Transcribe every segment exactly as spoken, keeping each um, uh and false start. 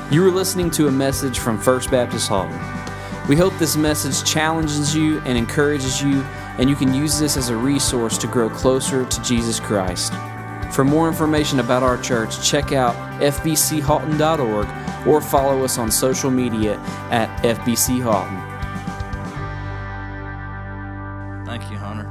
You are listening to a message from First Baptist Halton. We hope this message challenges you and encourages you, and you can use this as a resource to grow closer to Jesus Christ. For more information about our church, check out f b c halton dot org or follow us on social media at F B C Halton. Thank you, Hunter.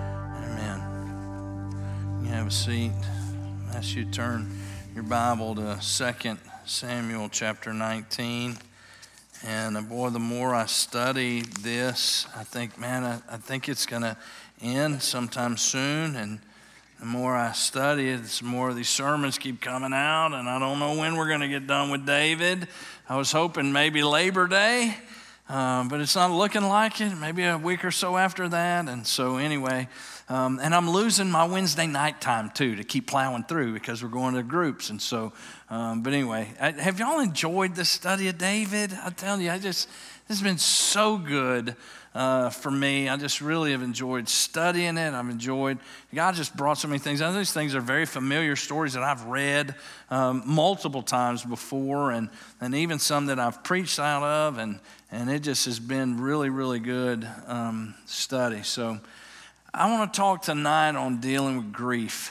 Amen. You have a seat. I ask you to turn your Bible to Second Samuel chapter nineteen. And uh, boy, the more I study this, I think, man, I, I think it's going to end sometime soon. And the more I study it, the more of these sermons keep coming out. And I don't know when we're going to get done with David. I was hoping maybe Labor Day, uh, but it's not looking like it. Maybe a week or so after that. And so anyway, um, and I'm losing my Wednesday night time too to keep plowing through because we're going to groups. And so, um, but anyway, I, have y'all enjoyed the study of David? I tell you, I just, this has been so good uh, for me. I just really have enjoyed studying it. I've enjoyed, God just brought so many things. These things are very familiar stories that I've read um, multiple times before, and, and even some that I've preached out of, and, and it just has been really, really good um, study. So I want to talk tonight on dealing with grief.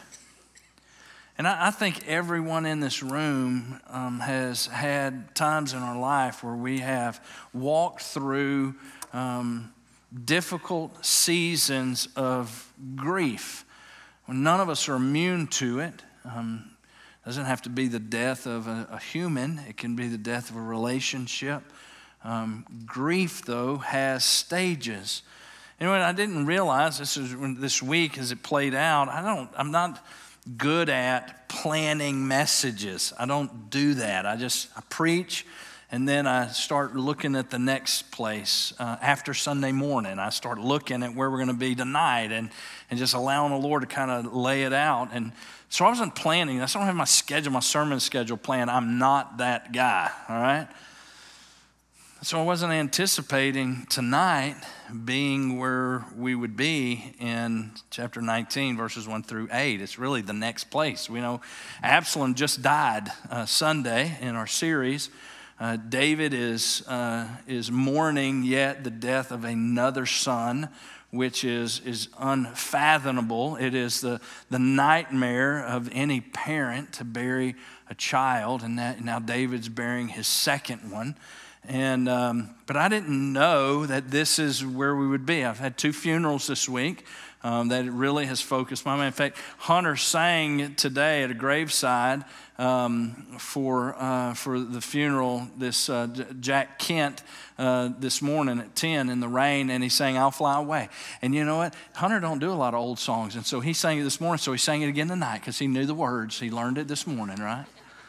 And I, I think everyone in this room um, has had times in our life where we have walked through um, difficult seasons of grief. None of us are immune to it. Um, it doesn't have to be the death of a, a human. It can be the death of a relationship. Um, grief, though, has stages. And what I didn't realize this is this week as it played out, I don't, I'm not good at planning messages. I don't do that. I just, I preach, and then I start looking at the next place. Uh, after Sunday morning, I start looking at where we're going to be tonight and, and just allowing the Lord to kind of lay it out. And so I wasn't planning. I don't have my schedule, my sermon schedule planned. I'm not that guy, all right? So I wasn't anticipating tonight being where we would be in chapter nineteen, verses one through eight. It's really the next place. We know Absalom just died uh, Sunday in our series. Uh, David is uh, is mourning yet the death of another son, which is is unfathomable. It is the, the nightmare of any parent to bury a child, and that, now David's burying his second one. And um, but I didn't know that this is where we would be. I've had two funerals this week um, that it really has focused my mind. In fact, Hunter sang today at a graveside um, for uh, for the funeral. This uh, Jack Kent uh, this morning at ten in the rain, and he sang "I'll Fly Away." And you know what? Hunter don't do a lot of old songs, and so he sang it this morning. So he sang it again tonight because he knew the words. He learned it this morning, right?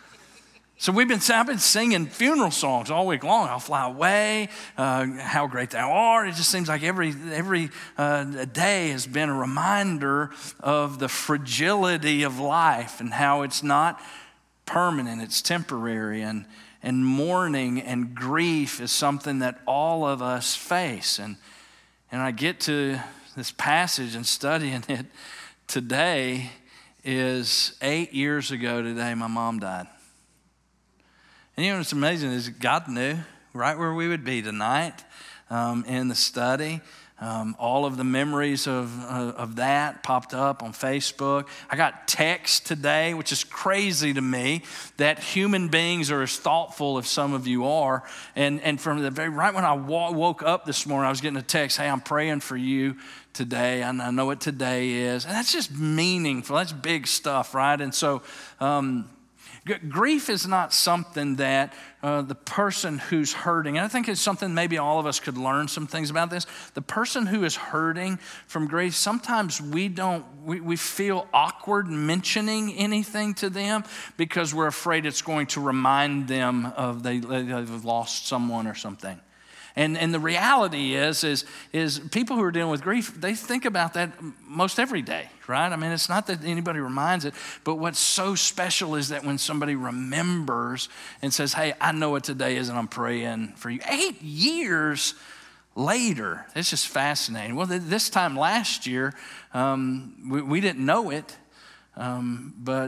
So we've been, I've been singing funeral songs all week long. I'll fly away, uh, how great thou art. It just seems like every every uh, day has been a reminder of the fragility of life and how it's not permanent, it's temporary. And, and mourning and grief is something that all of us face. And, and I get to this passage and studying it today is eight years ago today, my mom died. And you know what's amazing is God knew right where we would be tonight um, in the study. Um, all of the memories of uh, of that popped up on Facebook. I got text today, which is crazy to me, that human beings are as thoughtful as some of you are. And and from the very right when I w- woke up this morning, I was getting a text, "Hey, I'm praying for you today. And I know what today is." And that's just meaningful. That's big stuff, right? And so um grief is not something that uh, the person who's hurting, and I think it's something maybe all of us could learn some things about this. The person who is hurting from grief, sometimes we don't, we, we feel awkward mentioning anything to them because we're afraid it's going to remind them of they, they've lost someone or something. And and the reality is, is, is people who are dealing with grief, they think about that most every day, right? I mean, it's not that anybody reminds it, but what's so special is that when somebody remembers and says, "Hey, I know what today is and I'm praying for you." Eight years later, it's just fascinating. Well, this time last year, um, we, we didn't know it, um, but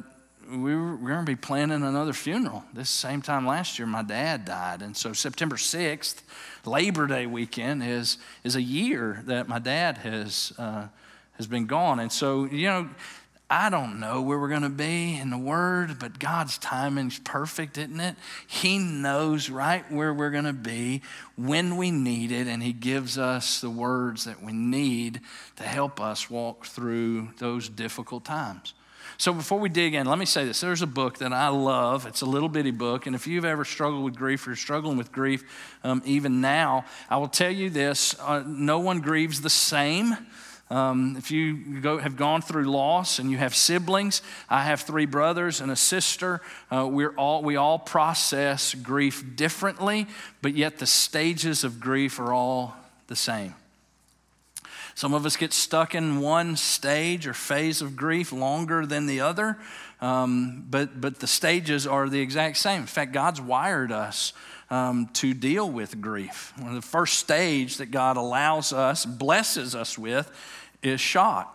we were, we were going to be planning another funeral. This same time last year, my dad died. And so September sixth, Labor Day weekend, is is a year that my dad has uh, has been gone. And so, you know, I don't know where we're going to be in the Word, but God's timing's perfect, isn't it? He knows right where we're going to be when we need it, and He gives us the words that we need to help us walk through those difficult times. So before we dig in, let me say this. There's a book that I love. It's a little bitty book, and if you've ever struggled with grief or you're struggling with grief um, even now, I will tell you this. Uh, no one grieves the same. Um, if you go, have gone through loss and you have siblings, I have three brothers and a sister. Uh, we're all we all process grief differently, but yet the stages of grief are all the same. Some of us get stuck in one stage or phase of grief longer than the other, um, but but the stages are the exact same. In fact, God's wired us Um, to deal with grief. One of the first stage that God allows us, blesses us with, is shock.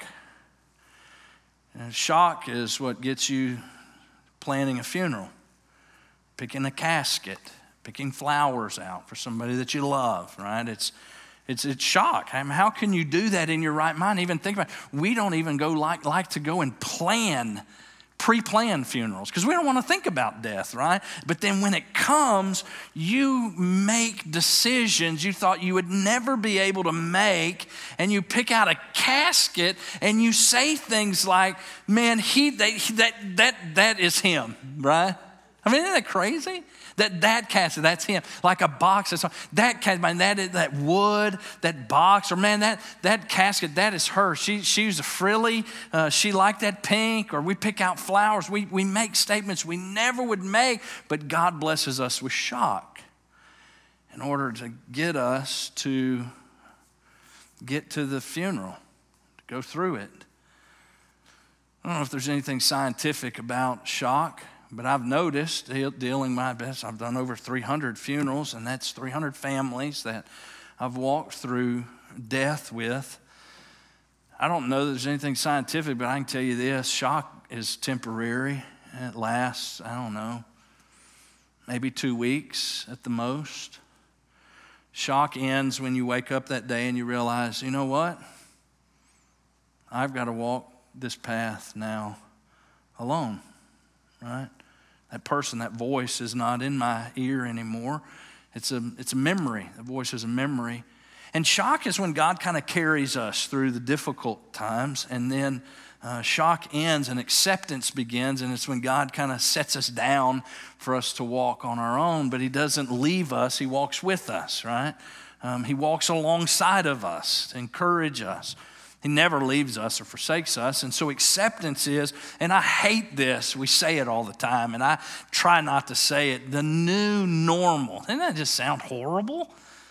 And shock is what gets you planning a funeral, picking a casket, picking flowers out for somebody that you love, right? It's it's it's shock. I mean, how can you do that in your right mind? Even think about it. We don't even go like like to go and plan pre-planned funerals because we don't want to think about death, right? But then when it comes, you make decisions you thought you would never be able to make, and you pick out a casket and you say things like, man, he, they, that, that, that is him, right? I mean, isn't that crazy? That that casket, that's him. Like a box, that's that casket, man, that that wood, that box, or man, that that casket, that is her. She she was a frilly. Uh, she liked that pink. Or we pick out flowers. We we make statements we never would make, but God blesses us with shock in order to get us to get to the funeral, to go through it. I don't know if there's anything scientific about shock. But I've noticed, dealing my best, I've done over three hundred funerals, and that's three hundred families that I've walked through death with. I don't know that there's anything scientific, but I can tell you this, shock is temporary. It lasts, I don't know, maybe two weeks at the most. Shock ends when you wake up that day and you realize, you know what? I've got to walk this path now alone. Right? That person, that voice is not in my ear anymore. It's a, it's a memory. The voice is a memory. And shock is when God kind of carries us through the difficult times, and then uh, shock ends and acceptance begins, and it's when God kind of sets us down for us to walk on our own, but He doesn't leave us. He walks with us, right? Um, he walks alongside of us to encourage us. He never leaves us or forsakes us. And so acceptance is, and I hate this, we say it all the time, and I try not to say it, the new normal. Doesn't that just sound horrible?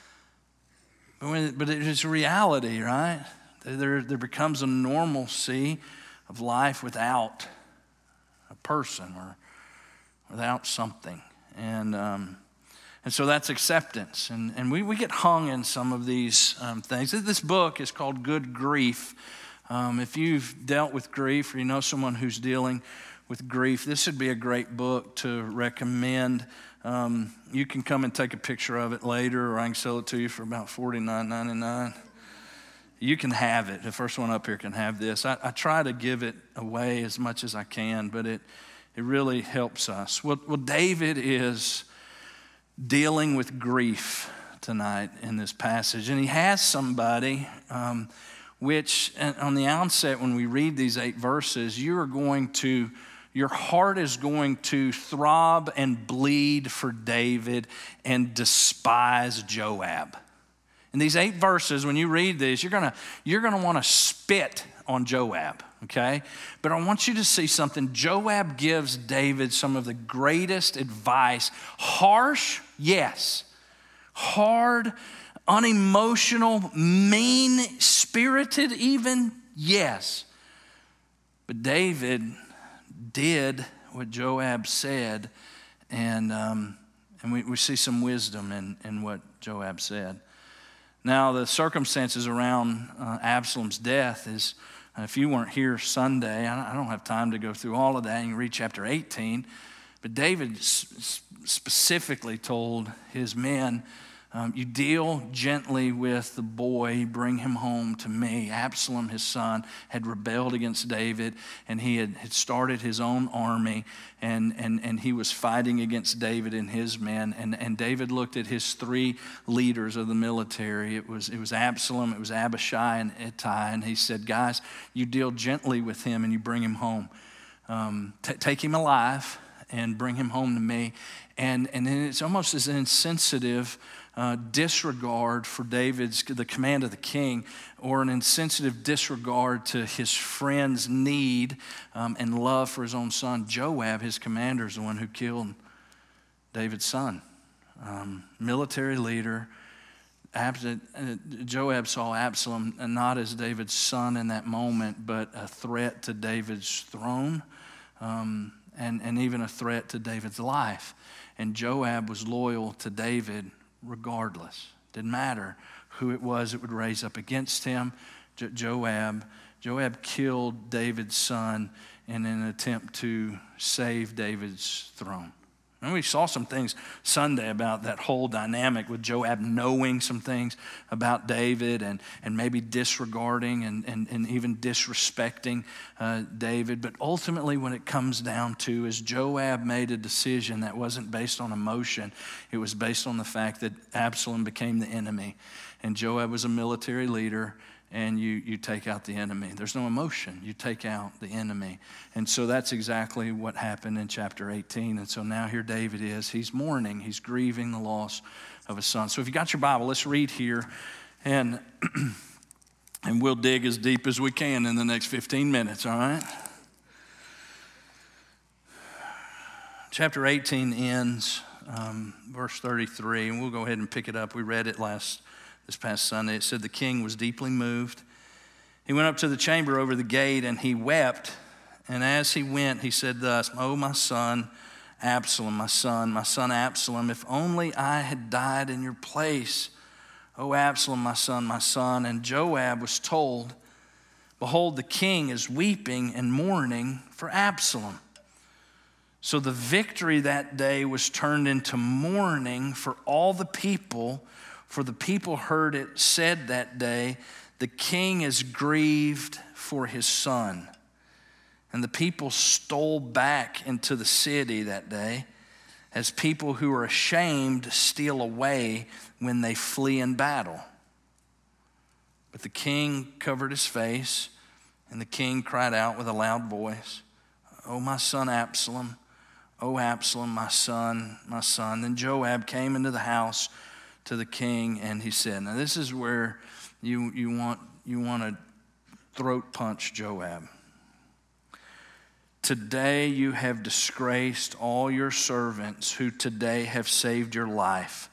But, when, but it is reality, right? There, there becomes a normalcy of life without a person or without something. And um, And so that's acceptance. And, and we, we get hung in some of these um, things. This book is called Good Grief. Um, if you've dealt with grief or you know someone who's dealing with grief, this would be a great book to recommend. Um, you can come and take a picture of it later, or I can sell it to you for about forty-nine ninety-nine. You can have it. The first one up here can have this. I, I try to give it away as much as I can, but it, it really helps us. Well, well, David is dealing with grief tonight in this passage. And he has somebody, um, which on the outset, when we read these eight verses, you are going to, your heart is going to throb and bleed for David and despise Joab. In these eight verses, when you read these, you're gonna, you're gonna want to spit on Joab, okay? But I want you to see something. Joab gives David some of the greatest advice. Harsh, yes. Hard, unemotional, mean-spirited even, yes. But David did what Joab said, and um, and we, we see some wisdom in, in what Joab said. Now, the circumstances around uh, Absalom's death is Uh, if you weren't here Sunday, I don't have time to go through all of that. You can read chapter eighteen. But David specifically told his men, um, you deal gently with the boy, bring him home to me. Absalom, his son, had rebelled against David, and he had, had started his own army, and, and, and he was fighting against David and his men. And, and David looked at his three leaders of the military. It was, it was Absalom, it was Abishai, and Ittai. And he said, guys, you deal gently with him and you bring him home. Um, t- take him alive and bring him home to me. And, and then it's almost as insensitive Uh, disregard for David's, the command of the king, or an insensitive disregard to his friend's need um, and love for his own son. Joab, his commander, is the one who killed David's son. Um, military leader. Abs- Joab saw Absalom not as David's son in that moment, but a threat to David's throne, um, and, and even a threat to David's life. And Joab was loyal to David regardless. Didn't matter who it was that would raise up against him. Jo- Joab, Joab killed David's son in an attempt to save David's throne. And we saw some things Sunday about that whole dynamic with Joab knowing some things about David and, and maybe disregarding and, and, and even disrespecting uh, David. But ultimately when it comes down to is Joab made a decision that wasn't based on emotion. It was based on the fact that Absalom became the enemy. And Joab was a military leader, and you, you take out the enemy. There's no emotion. You take out the enemy. And so that's exactly what happened in chapter eighteen. And so now here David is. He's mourning. He's grieving the loss of a son. So if you got your Bible, let's read here. And, and we'll dig as deep as we can in the next fifteen minutes, all right? Chapter eighteen ends, um, verse thirty-three. And we'll go ahead and pick it up. We read it last This past Sunday. It said the king was deeply moved. He went up to the chamber over the gate and he wept. And as he went, he said thus, "Oh, my son, Absalom, my son, my son Absalom, if only I had died in your place. Oh, Absalom, my son, my son." And Joab was told, "Behold, the king is weeping and mourning for Absalom." So the victory that day was turned into mourning for all the people. For the people heard it said that day, "The king is grieved for his son." And the people stole back into the city that day, as people who are ashamed steal away when they flee in battle. But the king covered his face, and the king cried out with a loud voice, "Oh, my son Absalom, oh, Absalom, my son, my son." Then Joab came into the house to the king, and he said, now this is where you, you want you want to throat punch Joab. "Today you have disgraced all your servants who today have saved your life,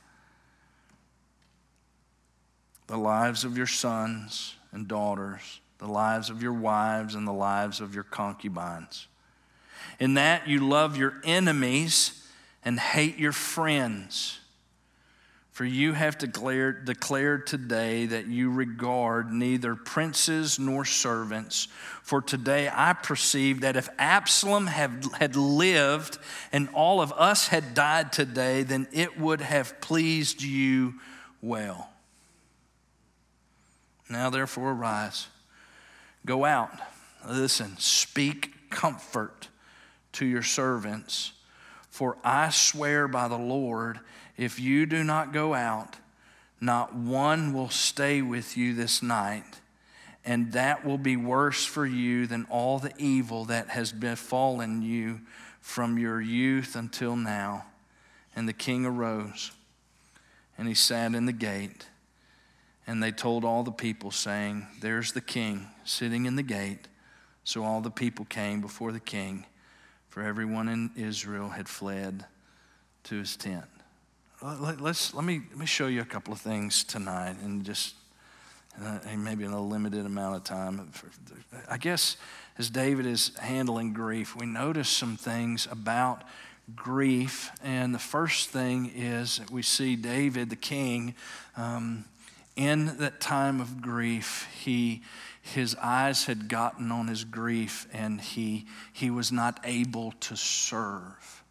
the lives of your sons and daughters, the lives of your wives and the lives of your concubines. In that you love your enemies and hate your friends. For you have declared, declared today that you regard neither princes nor servants. For today I perceive that if Absalom had, had lived and all of us had died today, then it would have pleased you well. Now therefore arise, go out, listen, speak comfort to your servants. For I swear by the Lord, if you do not go out, not one will stay with you this night, and that will be worse for you than all the evil that has befallen you from your youth until now." And the king arose, and he sat in the gate, and they told all the people, saying, "There's the king sitting in the gate." So all the people came before the king, for everyone in Israel had fled to his tent. Let's, let, me, let me show you a couple of things tonight, and just uh, maybe in a limited amount of time. I guess as David is handling grief, we notice some things about grief. And the first thing is that we see David, the king, um, in that time of grief, he his eyes had gotten on his grief, and he, he was not able to serve.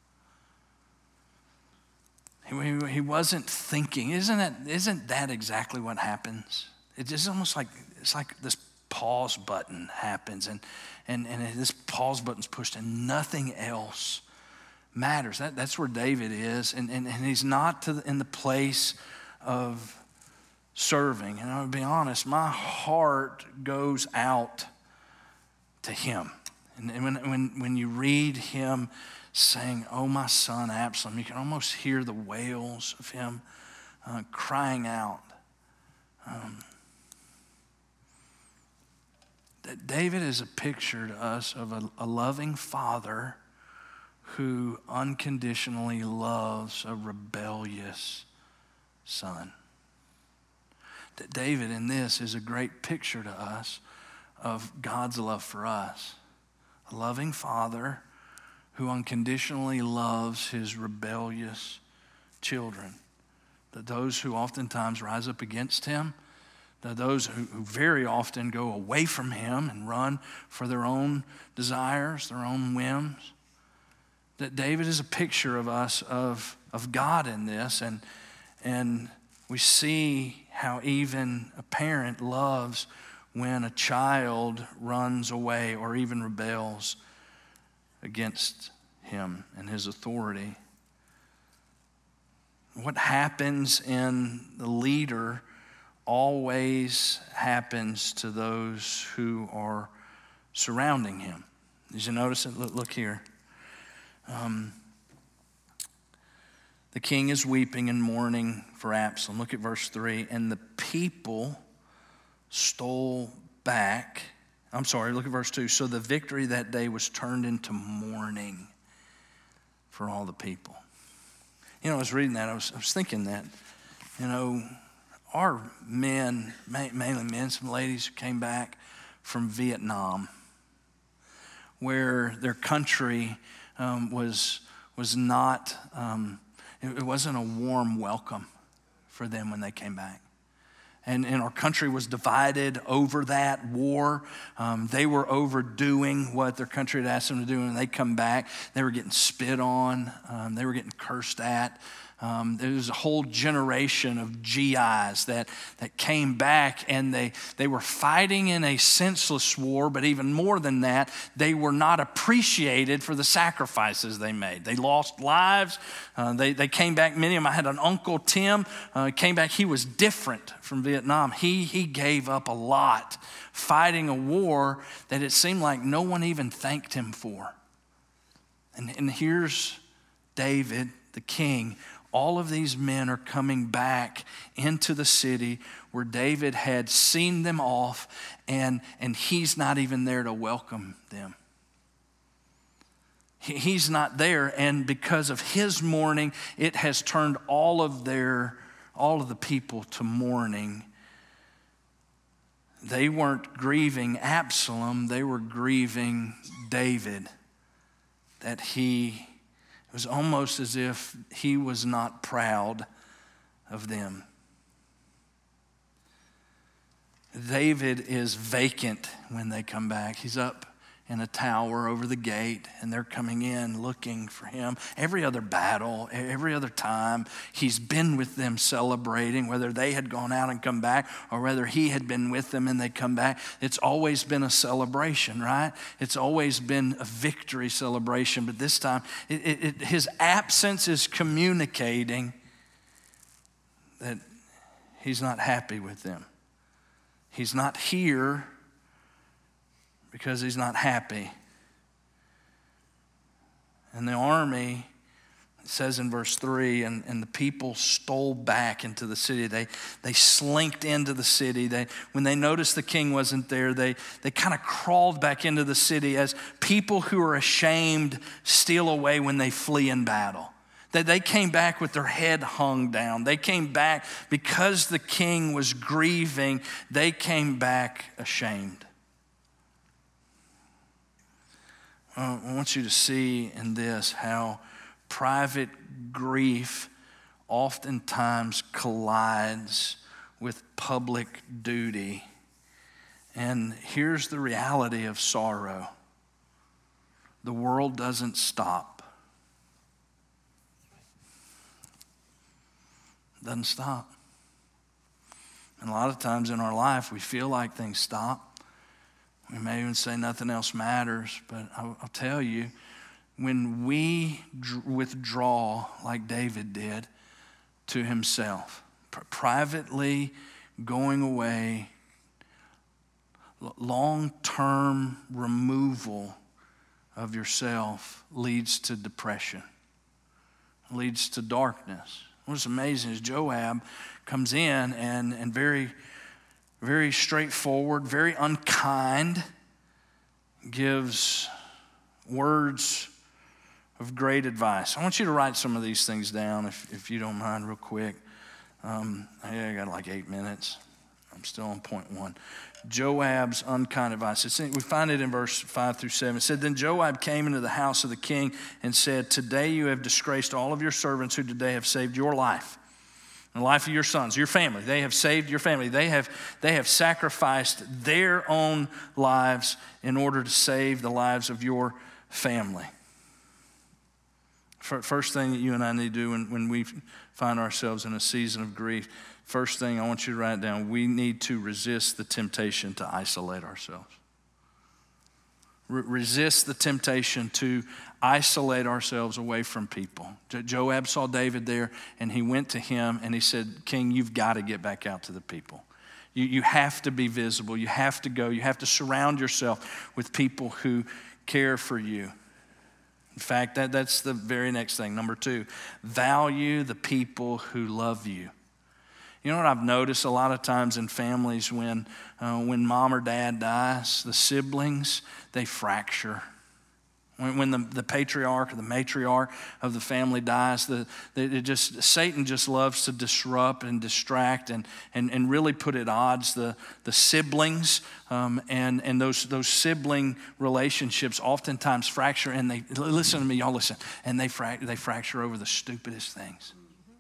He, he wasn't thinking. Isn't that, isn't that exactly what happens? It's just almost like, it's like this pause button happens, and, and, and this pause button's pushed, and nothing else matters. That, that's where David is, and, and, and he's not to the, in the place of serving. And I'll be honest, my heart goes out to him. And, and when, when, when you read him saying, "Oh, my son Absalom," you can almost hear the wails of him uh, crying out. Um, that David is a picture to us of a, a loving father who unconditionally loves a rebellious son. That David in this is a great picture to us of God's love for us. A loving father who unconditionally loves his rebellious children. That those who oftentimes rise up against him, that those who, who very often go away from him and run for their own desires, their own whims. That David is a picture of us, of, of God in this, and, and we see how even a parent loves when a child runs away or even rebels against him and his authority. What happens in the leader always happens to those who are surrounding him. Did you notice it? Look, look here. Um, the king is weeping and mourning for Absalom. Look at verse three. And the people stole back. I'm sorry, look at verse two. So the victory that day was turned into mourning for all the people. You know, I was reading that. I was, I was thinking that, you know, our men, mainly men, some ladies who came back from Vietnam, where their country um, was was not, um, it, it wasn't a warm welcome for them when they came back. And, and our country was divided over that war. Um, they were overdoing what their country had asked them to do. And when they come back, they were getting spit on. Um, they were getting cursed at. Um, there was a whole generation of G Is that, that came back, and they, they were fighting in a senseless war, but even more than that, they were not appreciated for the sacrifices they made. They lost lives. Uh, they, they came back, many of them. I had an uncle, Tim, uh, came back. He was different from Vietnam. He, he gave up a lot fighting a war that it seemed like no one even thanked him for. And, and here's David, the king. All of these men are coming back into the city where David had seen them off, and, and he's not even there to welcome them. He, he's not there, and because of his mourning, it has turned all of their, all of the people to mourning. They weren't grieving Absalom, they were grieving David, that he It was almost as if he was not proud of them. David is vacant when they come back. He's up in a tower over the gate, and they're coming in looking for him. Every other battle, every other time, he's been with them celebrating, whether they had gone out and come back or whether he had been with them and they come back. It's always been a celebration, right? It's always been a victory celebration, but this time it, it, it, his absence is communicating that he's not happy with them. He's not here because he's not happy. And the army, it says in verse three, and, and the people stole back into the city. They they slinked into the city. They when they noticed the king wasn't there, they, they kind of crawled back into the city as people who are ashamed steal away when they flee in battle. That they came back with their head hung down. They came back because the king was grieving. They came back ashamed. I want you to see in this how private grief oftentimes collides with public duty And here's the reality of sorrow. The world doesn't stop. It doesn't stop. And a lot of times in our life, we feel like things stop. We may even say nothing else matters, but I'll, I'll tell you, when we dr- withdraw like David did to himself, pr- privately going away, l- long-term removal of yourself leads to depression, leads to darkness. What's amazing is Joab comes in and, and very, very straightforward, very unkind, gives words of great advice. I want you to write some of these things down if, if you don't mind real quick. Um, I got like eight minutes. I'm still on point one. Joab's unkind advice. It's in, we find it in verse five through seven. It said, then Joab came into the house of the king and said, today you have disgraced all of your servants who today have saved your life, and the life of your sons, your family. They have saved your family. They have, they have sacrificed their own lives in order to save the lives of your family. First thing that you and I need to do when, when we find ourselves in a season of grief, first thing I want you to write down, we need to resist the temptation to isolate ourselves. Re- resist the temptation to isolate ourselves away from people. Jo- Joab saw David there, and he went to him, and he said, King, you've got to get back out to the people. You, you have to be visible. You have to go. You have to surround yourself with people who care for you. In fact, that, that's the very next thing. Number two, value the people who love you. You know what I've noticed a lot of times in families when, uh, when mom or dad dies, the siblings, they fracture. When, when the, the patriarch or the matriarch of the family dies, the, the, it just Satan just loves to disrupt and distract and, and, and really put at odds the, the siblings. Um, and, and those, those sibling relationships oftentimes fracture, and they, listen to me, y'all listen, and they, fra- they fracture over the stupidest things.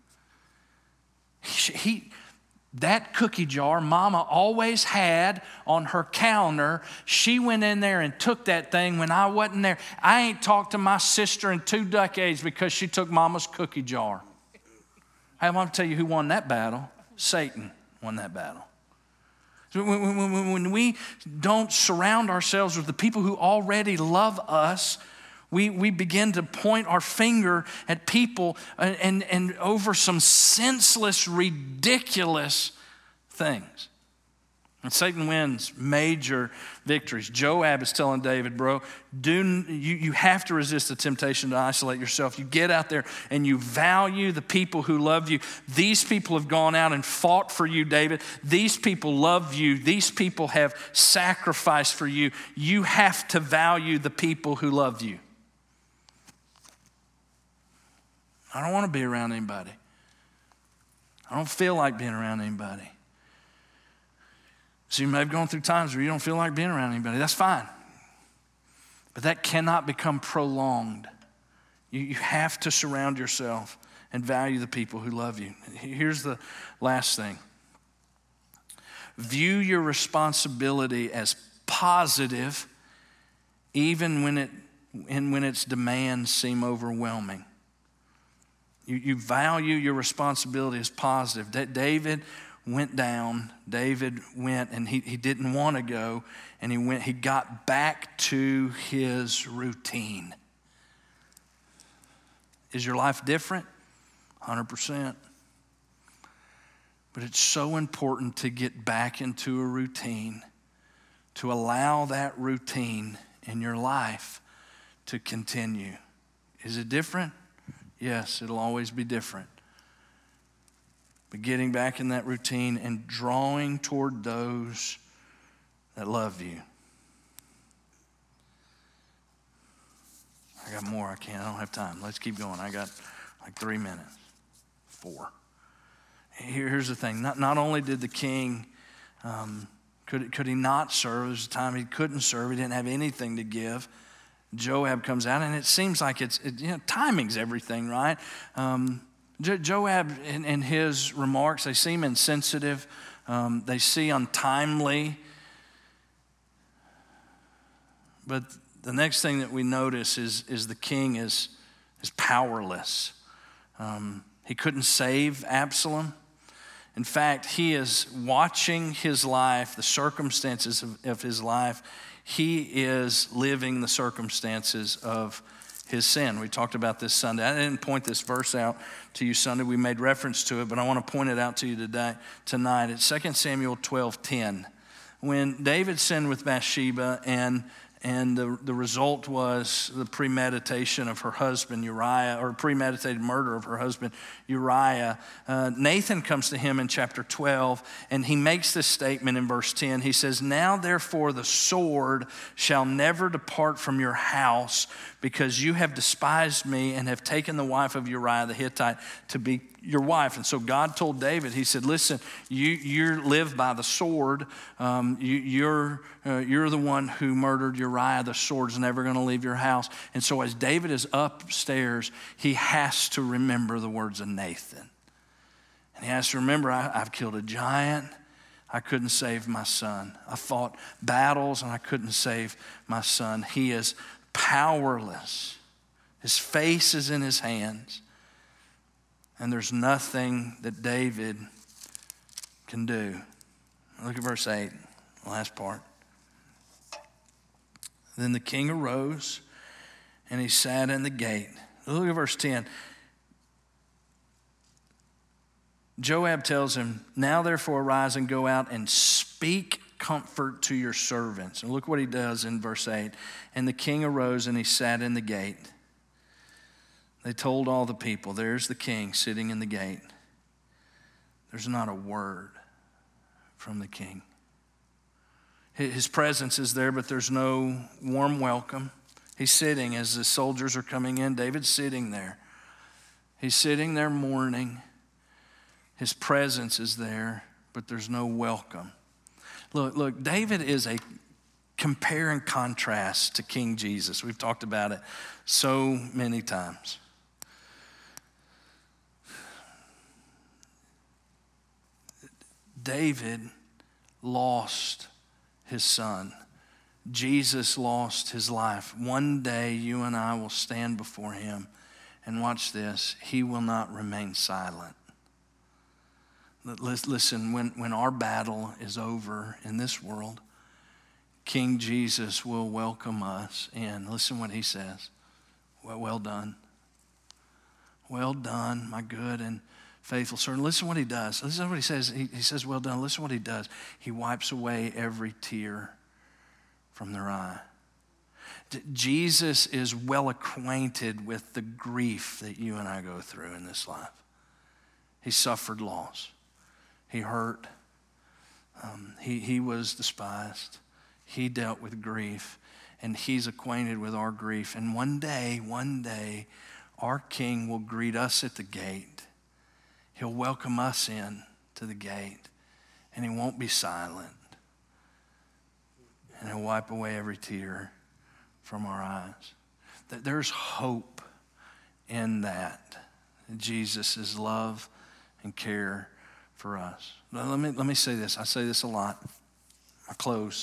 He, he, that cookie jar Mama always had on her counter, she went in there and took that thing when I wasn't there. I ain't talked to my sister in two decades because she took Mama's cookie jar. I want to tell you who won that battle. Satan won that battle. When, when, when we don't surround ourselves with the people who already love us, We we begin to point our finger at people and, and, and over some senseless, ridiculous things. And Satan wins major victories. Joab is telling David, bro, do you, you have to resist the temptation to isolate yourself. You get out there and you value the people who love you. These people have gone out and fought for you, David. These people love you. These people have sacrificed for you. You have to value the people who love you. I don't want to be around anybody. I don't feel like being around anybody. So you may have gone through times where you don't feel like being around anybody. That's fine. But that cannot become prolonged. You, you have to surround yourself and value the people who love you. Here's the last thing. View your responsibility as positive even when it and when its demands seem overwhelming. You, you value your responsibility as positive. That David went down, David went, and he, he didn't want to go, and he went, he got back to his routine. Is your life different? one hundred percent. But it's so important to get back into a routine, to allow that routine in your life to continue. Is it different? Yes, it'll always be different. But getting back in that routine and drawing toward those that love you. I got more. I can't. I don't have time. Let's keep going. I got like three minutes. Four. Here's the thing. Not, not only did the king, um, could, could he not serve? There was a time he couldn't serve. He didn't have anything to give. Joab comes out, and it seems like it's, it, you know, timing's everything, right? Um, Jo- Joab, in, in his remarks, they seem insensitive. Um, they seem untimely. but the next thing that we notice is, is the king is, is powerless. Um, he couldn't save Absalom. In fact, he is watching his life, the circumstances of, of his life. He is living the circumstances of his sin. We talked about this Sunday. I didn't point this verse out to you Sunday. We made reference to it, but I want to point it out to you today, tonight. It's Second Samuel twelve ten. When David sinned with Bathsheba, and and the, the result was the premeditation of her husband Uriah, or premeditated murder of her husband Uriah, uh, Nathan comes to him in chapter twelve, and he makes this statement in verse ten. He says, "Now therefore the sword shall never depart from your house, because you have despised me and have taken the wife of Uriah the Hittite to be your wife." And so God told David, he said, listen, you you live by the sword. Um, you, you're, uh, you're the one who murdered Uriah. The sword's never going to leave your house. And so as David is upstairs, he has to remember the words of Nathan. And he has to remember, I, I've killed a giant. I couldn't save my son. I fought battles and I couldn't save my son. He is powerless. His face is in his hands. And there's nothing that David can do. Look at verse eight, the last part. Then the king arose and he sat in the gate. Look at verse ten. Joab tells him, "Now therefore arise and go out and speak comfort to your servants." And look what he does in verse eight. And the king arose and he sat in the gate. They told all the people, there's the king sitting in the gate. There's not a word from the king. His presence is there, but there's no warm welcome. He's sitting as the soldiers are coming in. David's sitting there. He's sitting there mourning. His presence is there, but there's no welcome. Look, look, David is a compare and contrast to King Jesus. We've talked about it so many times. David lost his son. Jesus lost his life. One day you and I will stand before him, and watch this, he will not remain silent. Listen, when, when our battle is over in this world, King Jesus will welcome us in. Listen what he says. Well, well done. Well done, my good and faithful servant. Listen what he does. Listen what he says. He, he says, well done. Listen what he does. He wipes away every tear from their eye. D- Jesus is well acquainted with the grief that you and I go through in this life. He suffered loss. He hurt. Um, he, he was despised. He dealt with grief, and he's acquainted with our grief. And one day, one day, our King will greet us at the gate. He'll welcome us in to the gate, and he won't be silent. And he'll wipe away every tear from our eyes. There's hope in that. Jesus' love and care for us. Now, let me, let me say this. I say this a lot. I close.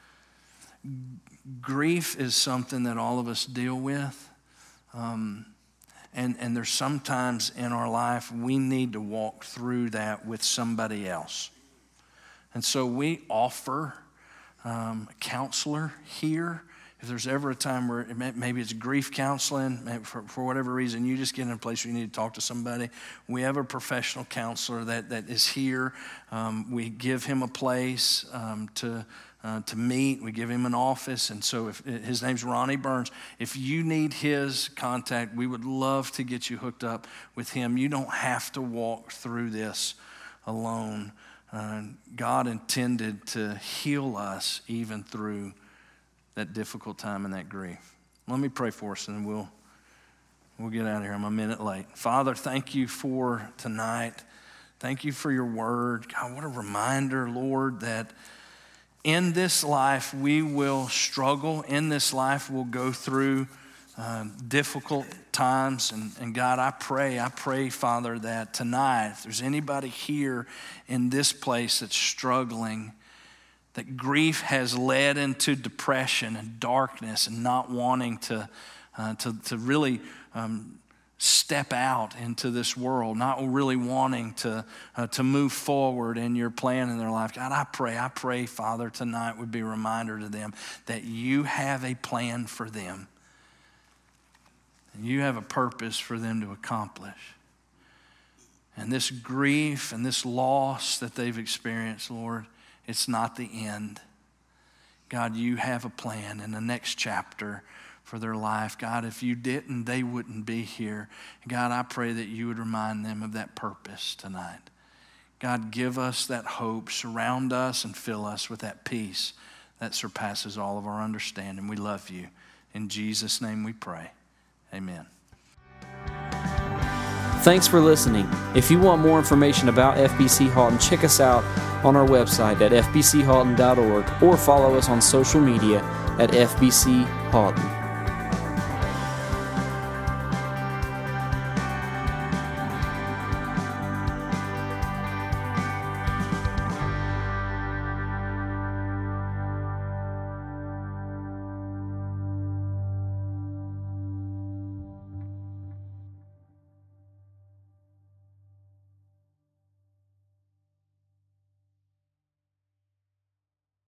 Grief is something that all of us deal with. Um, And, and there's sometimes in our life we need to walk through that with somebody else. And so we offer um, a counselor here. If there's ever a time where it may, maybe it's grief counseling, maybe for, for whatever reason, you just get in a place where you need to talk to somebody. We have a professional counselor that, that is here. Um, we give him a place um, to Uh, to meet. We give him an office. And so if his name's Ronnie Burns. If you need his contact, we would love to get you hooked up with him. You don't have to walk through this alone. Uh, God intended to heal us even through that difficult time and that grief. Let me pray for us, and we'll we'll get out of here. I'm a minute late. Father, thank you for tonight. Thank you for your word. God, what a reminder, Lord, that in this life, we will struggle. In this life, we'll go through uh, difficult times. And, and God, I pray, I pray, Father, that tonight, if there's anybody here in this place that's struggling, that grief has led into depression and darkness and not wanting to, uh, to, to really um, step out into this world, not really wanting to, uh, to move forward in your plan in their life. God, I pray, I pray, Father, tonight would be a reminder to them that you have a plan for them. And you have a purpose for them to accomplish. And this grief and this loss that they've experienced, Lord, it's not the end. God, you have a plan in the next chapter for their life. God, if you didn't, they wouldn't be here. God, I pray that you would remind them of that purpose tonight. God, give us that hope. Surround us and fill us with that peace that surpasses all of our understanding. We love you. In Jesus' name we pray. Amen. Thanks for listening. If you want more information about F B C Halton, check us out on our website at f b c halton dot org or follow us on social media at F B C Halton.